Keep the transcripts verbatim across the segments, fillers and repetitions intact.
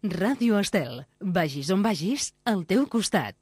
Ràdio Estel. Vagis on vagis, al teu costat.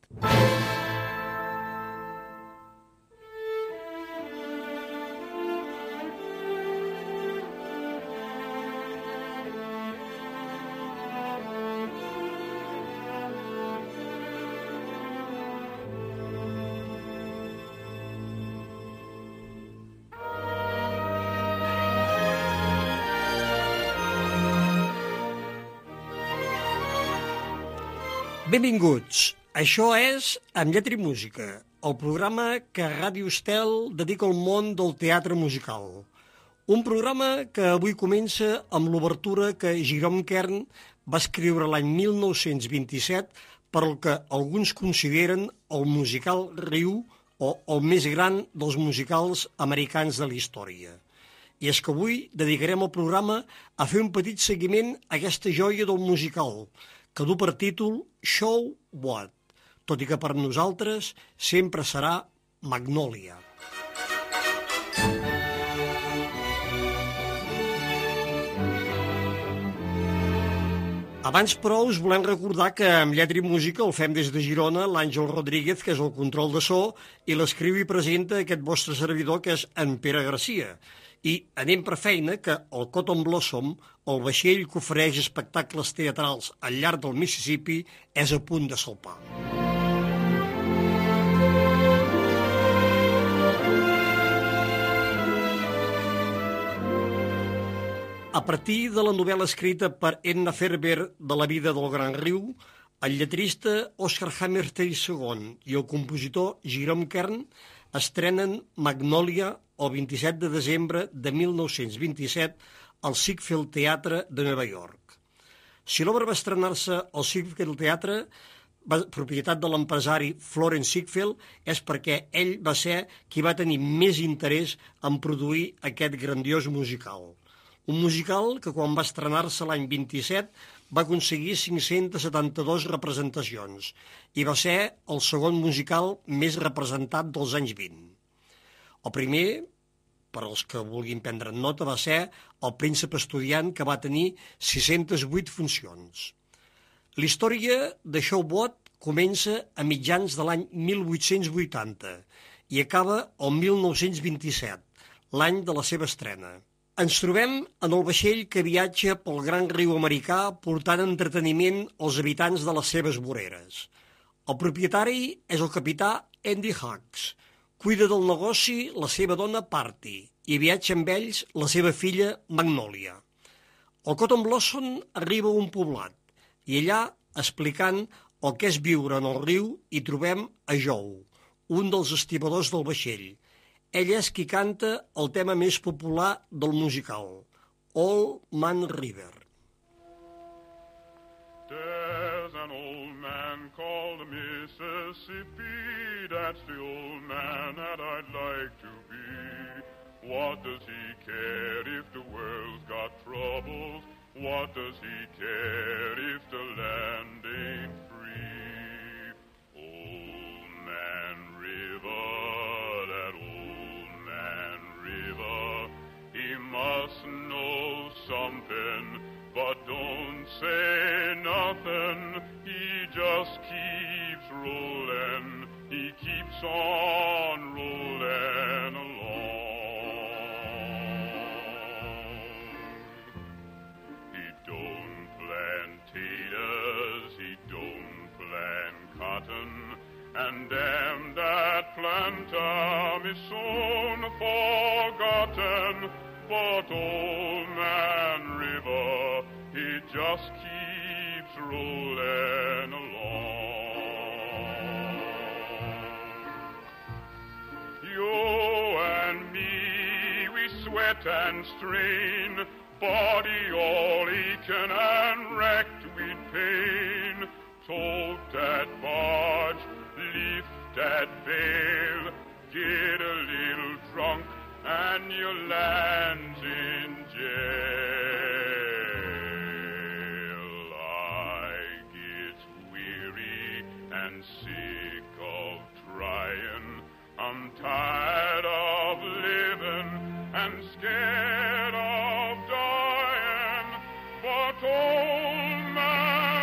Benvinguts. Això és Amb lletra i música, el programa que Ràdio Estel dedica al món del teatre musical. Un programa que avui comença amb l'obertura que Jerome Kern va escriure l'any mil nou-cents vint-i-set per al que alguns consideren el musical Riu o el més gran dels musicals americans de la història. I és que avui dedicarem el programa a fer un petit seguiment a aquesta joia del musical, que du per títol Show What, tot i que per nosaltres sempre serà Magnolia. Abans, però, us volem recordar que amb lletra i música el fem des de Girona, l'Àngel Rodríguez, que és el control de so, i l'escriu i presenta aquest vostre servidor, que és en Pere Garcia. I anem per feina que el Cotton Blossom, el vaixell que ofereix espectacles teatrals al llarg del Mississippi, és a punt de salpar. A partir de la novel·la escrita per Edna Ferber de la vida del Gran Riu, el lletrista Oscar Hammerstein segon i el compositor Jerome Kern estrenen Magnolia el vint-i-set de desembre de mil nou-cents vint-i-set al Ziegfeld Theatre de Nova York. Si l'obra va estrenar-se al Ziegfeld Theatre, propietat de l'empresari Florence Ziegfeld, és perquè ell va ser qui va tenir més interès en produir aquest grandiós musical. Un musical que quan va estrenar-se l'any vint-i-set va aconseguir cinc-centes setanta-dues representacions i va ser el segon musical més representat dels anys vint. El primer, per als que vulguin prendre nota, va ser El príncep estudiant, que va tenir sis-centes vuit funcions. La història de Show What comença a mitjans de l'any mil vuit-cents vuitanta i acaba el mil nou-cents vint-i-set, l'any de la seva estrena. Ens trobem en el vaixell que viatja pel gran riu americà portant entreteniment als habitants de les seves voreres. El propietari és el capità Andy Hughes. Cuida del negoci la seva dona Party i viatja amb ells la seva filla Magnolia. El Cotton Blossom arriba a un poblat i allà, explicant el que és viure en el riu, hi trobem a Joe, un dels estibadors del vaixell. Ell és qui canta el tema més popular del musical, Old Man River. There's an old man called Mississippi, that's the old man that I'd like to be. What does he care if the world's got troubles? What does he care if the land ain't free? Old Man River, that old man River, he must know something, but don't say nothing. He just keeps rolling, he keeps on rolling along. He don't plant taters, he don't plant cotton, and damn that planter is soon forgotten. But old man River, he just keeps rolling along. You and me, we sweat and strain, body all aching and wrecked with pain. Tote that barge, lift that bale, get a little drunk, and your land's in jail. I get weary and sick of trying. I'm tired of living and scared of dying. But old man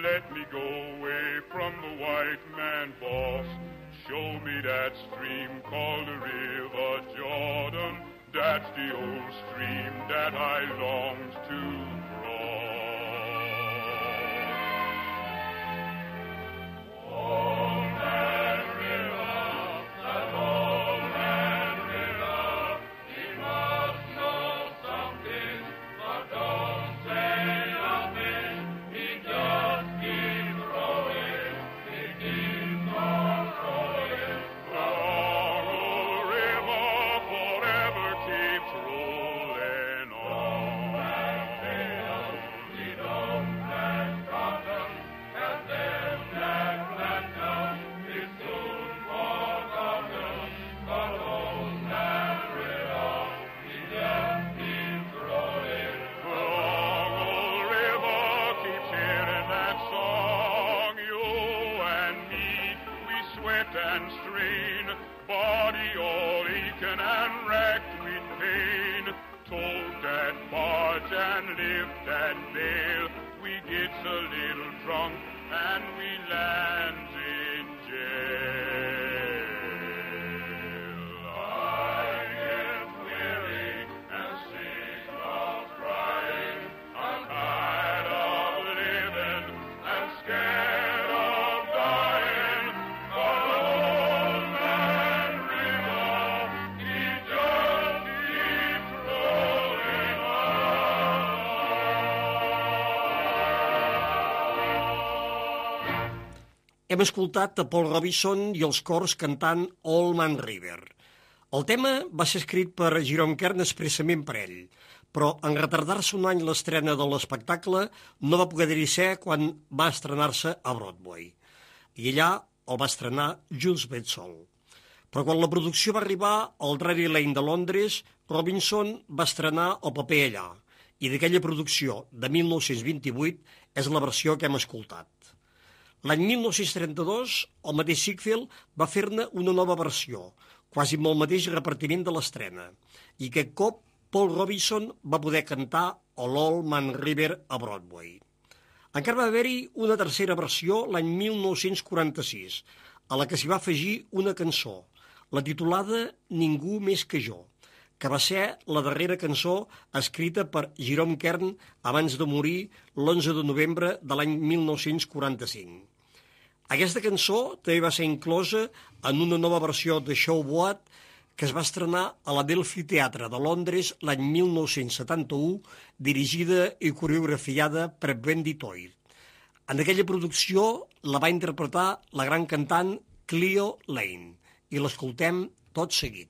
let me go away from the white man boss. Show me that stream called the River Jordan. That's the old stream that I longed to cross. Old man river, that old man river, he must know something, but don't say nothing. He just keeps rolling, he keeps on rolling. The long old river forever keeps rolling on. He don't plant cotton, and then that platinum is soon forgotten. But old man river, he just keeps rolling. The long old river keeps hearing that song. You and me, we sweat and strain, body all aching and racked with pain. Told that barge and lift that bale, we gets a little drunk and we lands in jail. I get weary and sick of crying. I'm tired of living and scared of dying. But old man river, he just keeps rolling on. Hem escoltat a Paul Robinson i els cors cantant Old Man River. El tema va ser escrit per Jerome Kern expressament per ell, però en retardar-se un any l'estrena de l'espectacle no va poder dir ser quan va estrenar-se a Broadway. I allà el va estrenar Jules Betzol. Però quan la producció va arribar al Drury Lane de Londres, Robinson va estrenar el paper allà, i d'aquella producció de mil nou-cents vint-i-vuit és la versió que hem escoltat. L'any mil nou-cents trenta-dos, el mateix Ziegfeld va fer-ne una nova versió, quasi amb el mateix repartiment de l'estrena, i aquest cop Paul Robinson va poder cantar l'Old Man River a Broadway. Encara va haver-hi una tercera versió l'any mil nou-cents quaranta-sis, a la que s'hi va afegir una cançó, la titulada Ningú més que jo, que va ser la darrera cançó escrita per Jerome Kern abans de morir l'onze de novembre de l'any mil nou-cents quaranta-cinc. Aquesta cançó també va ser inclosa en una nova versió de Showboat que es va estrenar a la Delphi Theatre de Londres l'any mil nou-cents setanta-u, dirigida i coreografiada per Wendy Toyd. En aquella producció la va interpretar la gran cantant Cleo Lane i l'escoltem tot seguit.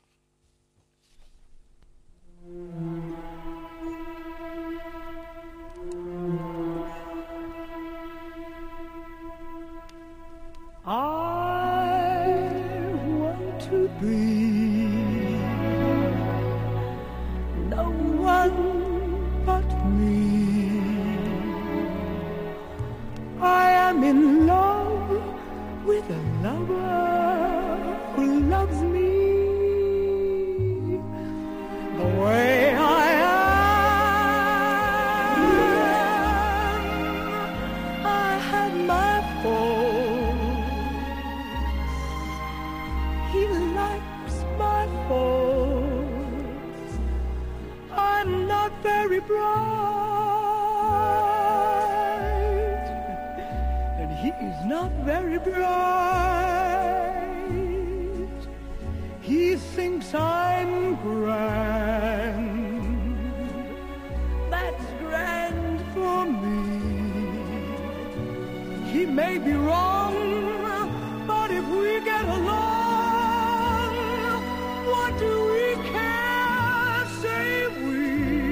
I want to be no one but me. I am in love with a lover who loves me the way I am. I had my faults, he likes my faults. I'm not very bright, and he's not very bright. He thinks I'm grand, that's grand for me. He may be wrong, but if we get along, what do we care, say we?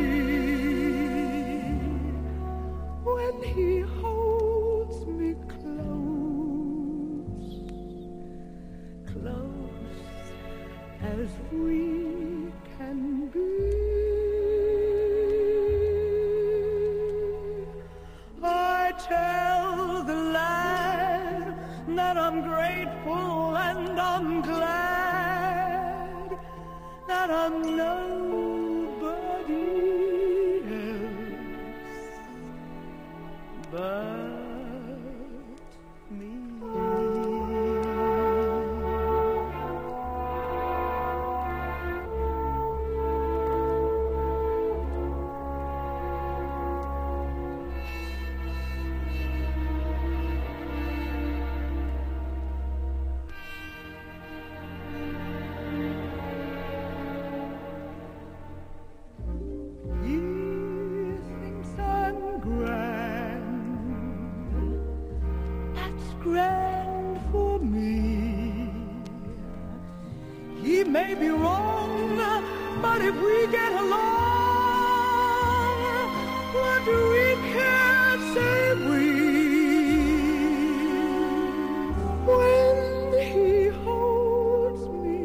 When he holds me close, close as we can be, I tell the lad that I'm grateful and I'm glad that I'm nobody else but He thinks I'm grand. That's grand for me. He may be wrong, but if we get along, what do we care, say we? When he holds me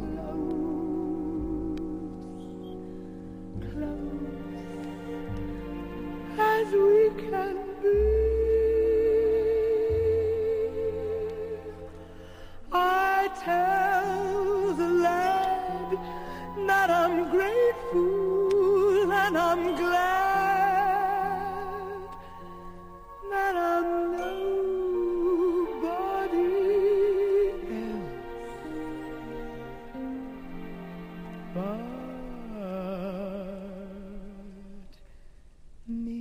close, close as we can be. I tell the lad that I'm grateful and I'm glad that I'm nobody else but me.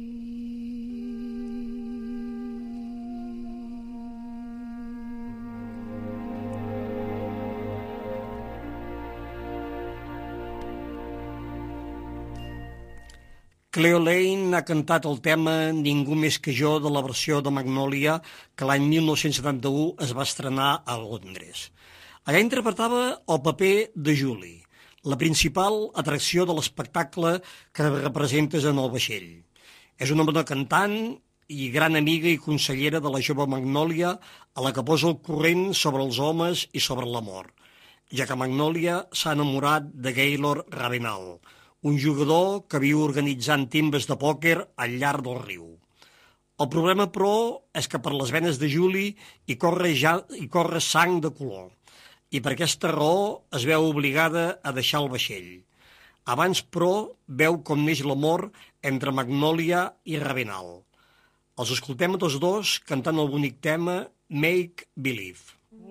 Cleo Lane ha cantat el tema Ningú més que jo de la versió de Magnolia que l'any mil nou-cents setanta-u es va estrenar a Londres. Allà interpretava el paper de Julie, la principal atracció de l'espectacle que representes en el vaixell. És una bona cantant i gran amiga i consellera de la jove Magnolia, a la que posa el corrent sobre els homes i sobre l'amor, ja que Magnolia s'ha enamorat de Gaylord Ravenel, un jugador que viu organitzant timbes de pòquer al llarg del riu. El problema, però, és que per les venes de Julie hi corre, ja, hi corre sang de color, i per aquesta raó es veu obligada a deixar el vaixell. Abans, però, veu com neix l'amor entre Magnolia i Ravenel. Els escoltem a tots dos cantant el bonic tema Make Believe.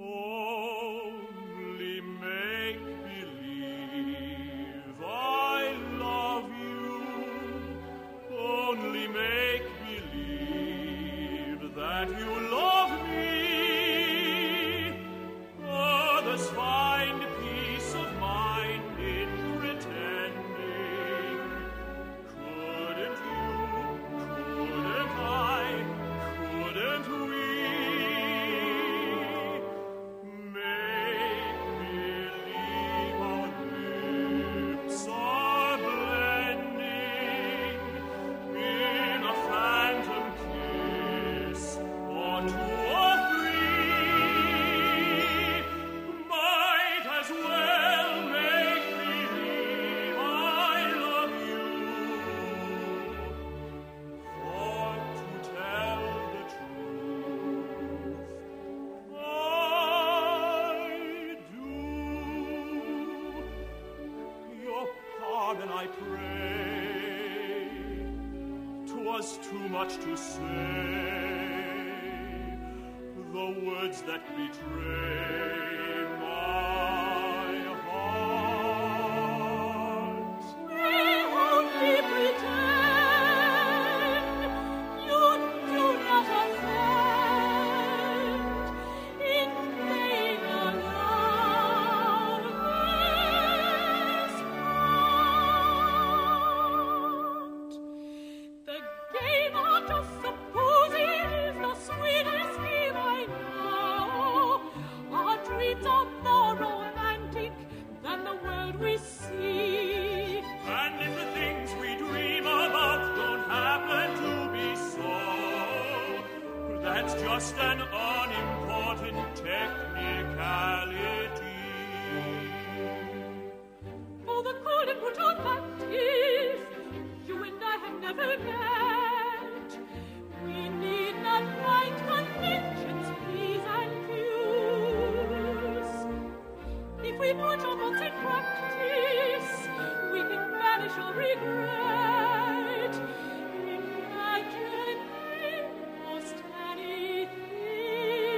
Only make believe I love you. Only make believe that you love me. Others find peace of mind in pretending. Couldn't you, couldn't I, couldn't we? Make believe our lips are blending in a phantom kiss or two or three. Might as well make believe I love you. For to tell the truth, I do. Your pardon I pray. 'Twas too much to say. The words that betray my heart. They only pretend you do not offend in vain allow this heart. The game of just supposing is the sweetest game I know. Our dreams are more romantic than the world we see. And if the things we dream about don't happen to be so, that's just an unimportant technicality. For the cold and brutal fact is, you and I have never met. We need not write conventions, please and use. If we put our thoughts in practice, we can banish our regret. Imagine almost anything.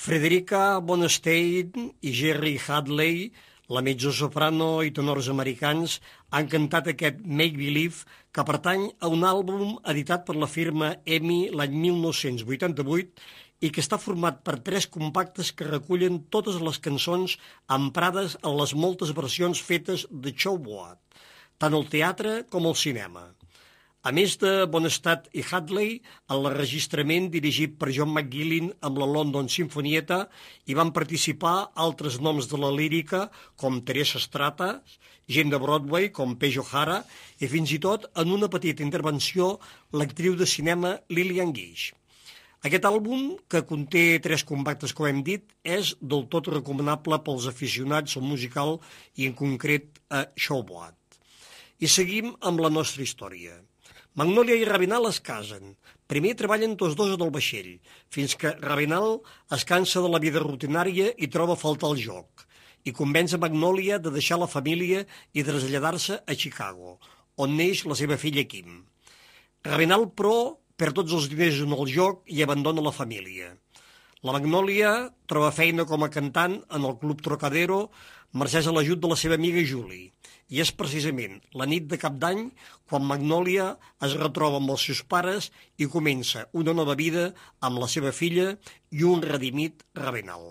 Frederica Bonstein i Jerry Hadley, la mezzosoprano i tenors americans, han cantat aquest Make Believe, que pertany a un àlbum editat per la firma EMI l'any mil nou-cents vuitanta-vuit i que està format per tres compactes que recullen totes les cançons emprades en les moltes versions fetes de Showboat, tant al teatre com al cinema. A més de Bonstein i Hadley, en l'enregistrament dirigit per John McGuillen amb la London Sinfonietta hi van participar altres noms de la lírica com Teresa Strata, gent de Broadway com Paige O'Hara i fins i tot en una petita intervenció l'actriu de cinema Lillian Gish. Aquest àlbum, que conté tres compactes com hem dit, és del tot recomanable pels aficionats al musical i en concret a Showboat. I seguim amb la nostra història. Magnolia i Ravenel es casen. Primer treballen tots dos en el vaixell, fins que Ravenel es cansa de la vida rutinària i troba a faltar el joc, i convenç a Magnolia de deixar la família i traslladar-se a Chicago, on neix la seva filla Kim. Ravenel, però, perd tots els diners en el joc i abandona la família. La Magnolia troba feina com a cantant en el Club Trocadero, mercès a l'ajut de la seva amiga Julie. I és precisament la nit de Cap d'Any quan Magnolia es retroba amb els seus pares i comença una nova vida amb la seva filla i un redimit Ravenel.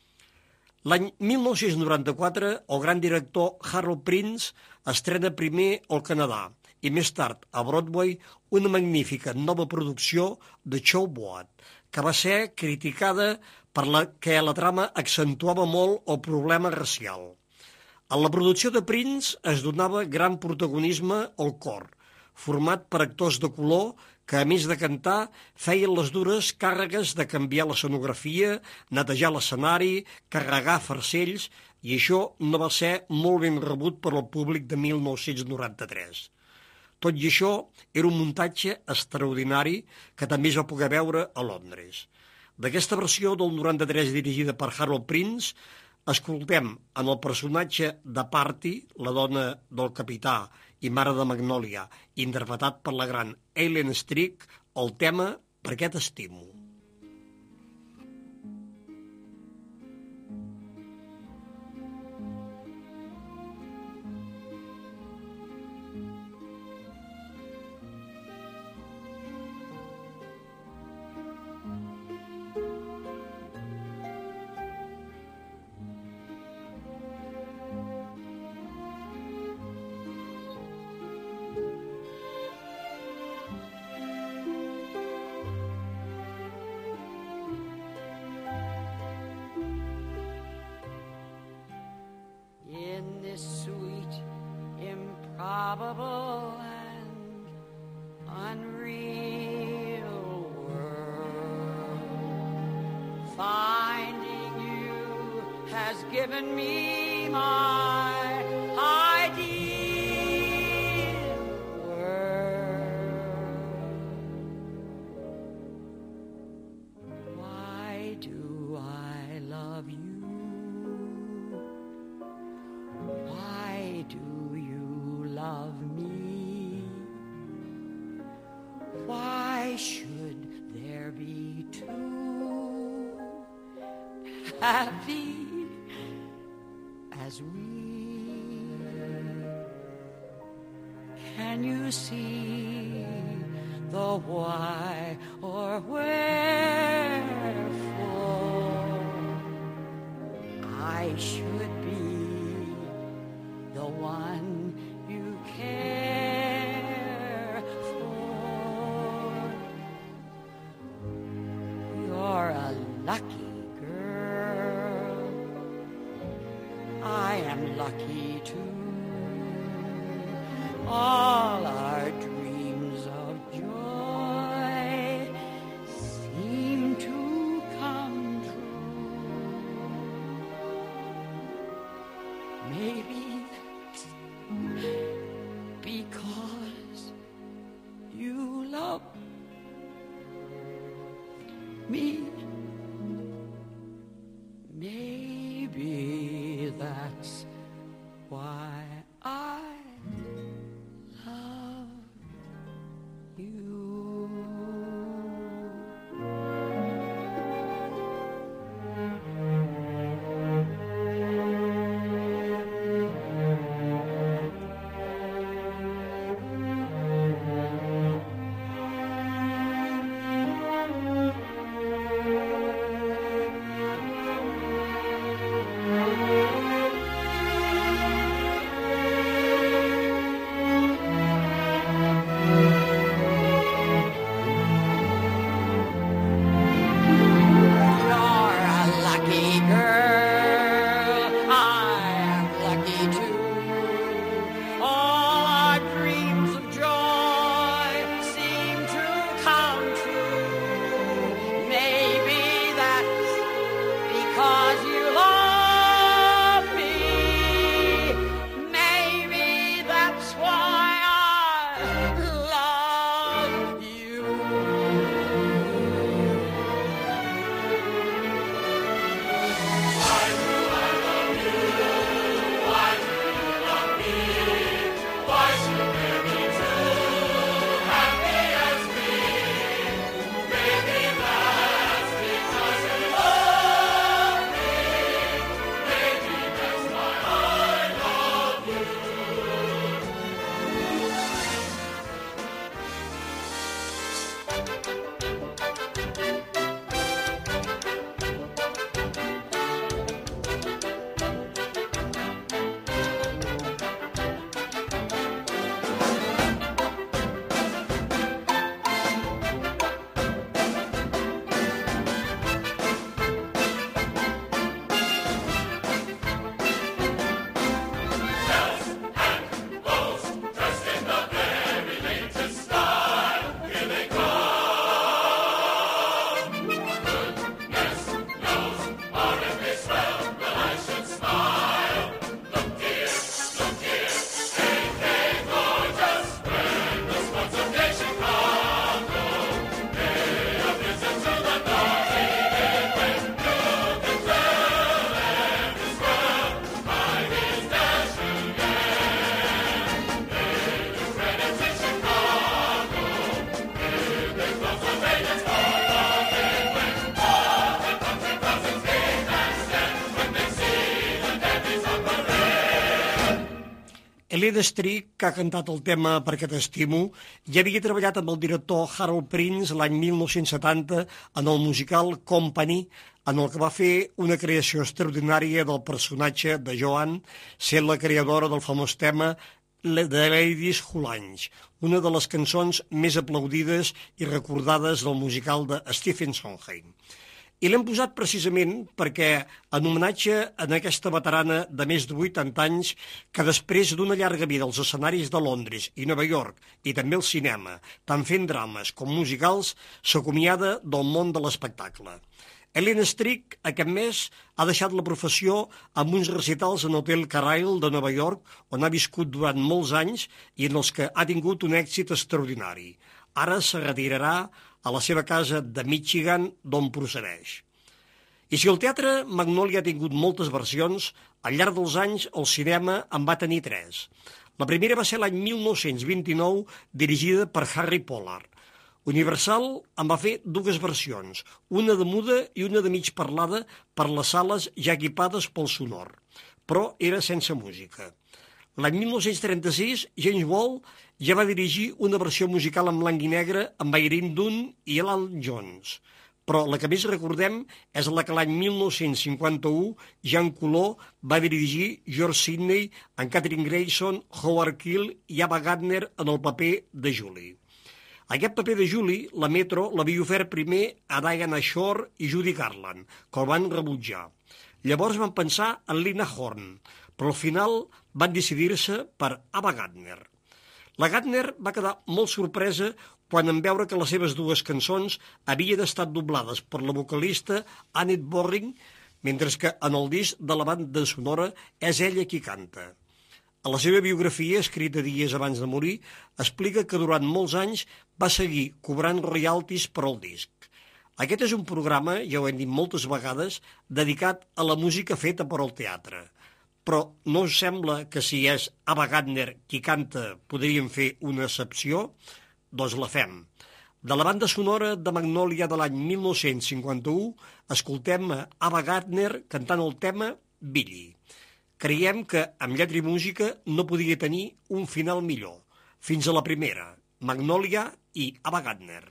L'any mil nou-cents noranta-quatre, el gran director Harold Prince estrena primer al Canadà i més tard a Broadway una magnífica nova producció de Showboat, que va ser criticada per la que la trama accentuava molt el problema racial. En la producció de Prince es donava gran protagonisme al cor, format per actors de color que, a més de cantar, feien les dures càrregues de canviar l'escenografia, netejar l'escenari, carregar farcells, i això no va ser molt ben rebut per al públic de mil nou-cents noranta-tres. Tot i això, era un muntatge extraordinari que també es va poder veure a Londres. D'aquesta versió del noranta-tres dirigida per Harold Prince, escoltem en el personatge de Party, la dona del capità i mare de Magnolia, interpretat per la gran Eileen Strick, el tema Per què t'estimo. Improbable and unreal world, finding you has given me my ideal world. Why do I love you? Why do love me? Why should there be two happy as we? Can you see the why or wherefore I should be the one you care for? You're a lucky girl. I am lucky too. All our dreams of joy seem to come true. Elena Strick, que ha cantat el tema Perquè t'estimo, ja havia treballat amb el director Harold Prince l'any mil nou-cents setanta en el musical Company, en el que va fer una creació extraordinària del personatge de Joan, sent la creadora del famós tema The Ladies Who Lunch, una de les cançons més aplaudides i recordades del musical de Stephen Sondheim. I l'hem posat precisament perquè, en homenatge a aquesta veterana de més de vuitanta anys, que després d'una llarga vida als escenaris de Londres i Nova York, i també al cinema, tant fent drames com musicals, s'acomiada del món de l'espectacle. Elena Strick, aquest mes, ha deixat la professió amb uns recitals en l'Hotel Carryle de Nova York, on ha viscut durant molts anys i en els que ha tingut un èxit extraordinari. Ara se retirarà a la seva casa de Michigan, d'on procedeix. I si el teatre Magnolia ha tingut moltes versions, al llarg dels anys el cinema en va tenir tres. La primera va ser l'any mil nou-cents vint-i-nou, dirigida per Harry Pollard. Universal en va fer dues versions, una de muda i una de mig parlada per les sales ja equipades pel sonor, però era sense música. L'any mil nou-cents trenta-sis, James Whale ja va dirigir una versió musical en blanc i negre amb Irene Dunne i Alan Jones, però la que més recordem és la que l'any mil nou-cents cinquanta-u ja en color va dirigir George Sidney amb Kathryn Grayson, Howard Keel i Ava Gardner en el paper de Julie. Aquest paper de Julie, la Metro l'havia ofert primer a Diana Shore i Judy Garland, que el van rebutjar. Llavors van pensar en Lena Horne, però al final van decidir-se per Ava Gardner. La Gardner va quedar molt sorpresa quan en veure que les seves dues cançons havien estat doblades per la vocalista Annette Borring, mentre que en el disc de la banda sonora és ella qui canta. A la seva biografia, escrita dies abans de morir, explica que durant molts anys va seguir cobrant royalties per al disc. Aquest és un programa, ja ho hem dit moltes vegades, dedicat a la música feta per al teatre. Però no us sembla que si és Ava Gardner qui canta podríem fer una excepció? Doncs la fem. De la banda sonora de Magnolia de l'any mil nou-cents cinquanta-u escoltem a Ava Gardner cantant el tema Billy. Creiem que amb lletra i música no podia tenir un final millor. Fins a la primera, Magnolia i Ava Gardner.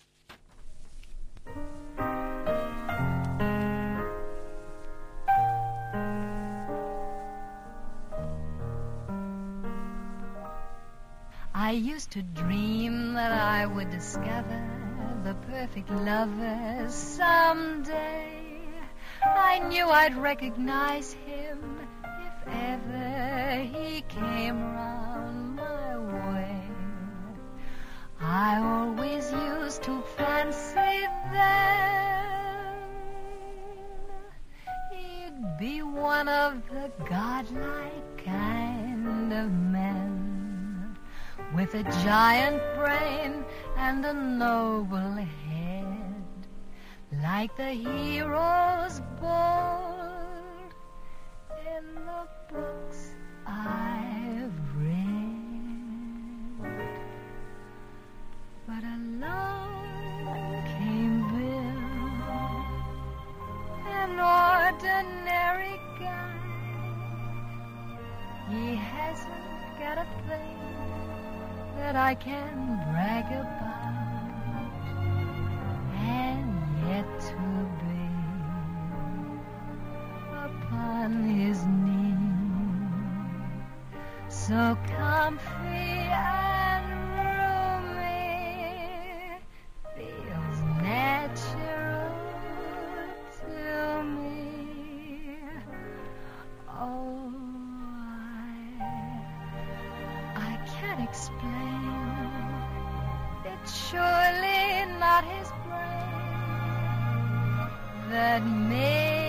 I used to dream that I would discover the perfect lover someday. I knew I'd recognize him if ever he came round my way. I always used to fancy then he'd be one of the godlike kind of men, with a giant brain and a noble head, like the heroes bold in the books I've read. But along came Bill, an ordinary guy. He hasn't got a thing that I can brag about, and yet to be upon his knee, so comfy and roomy, feels natural to me. Oh, I can't explain. It's surely not his brain that made